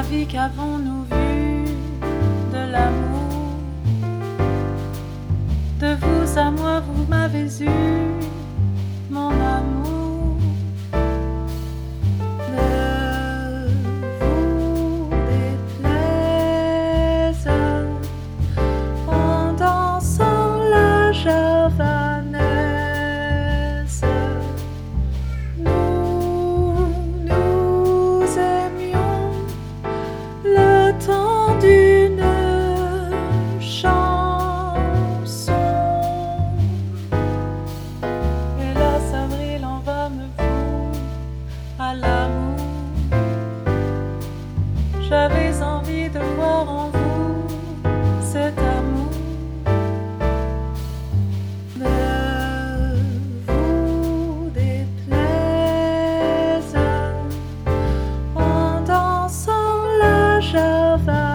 vie qu'avons-nous vu de l'amour? De vous à moi, vous m'avez eu, mon amour. Ne vous déplaise en dansant la javanaise. Nous aimions le temps d'une chanson. Hélas, avril en va me voue à l'amour. J'avais envie de voir en vous cet amour. Ne vous déplaise en dansant la java.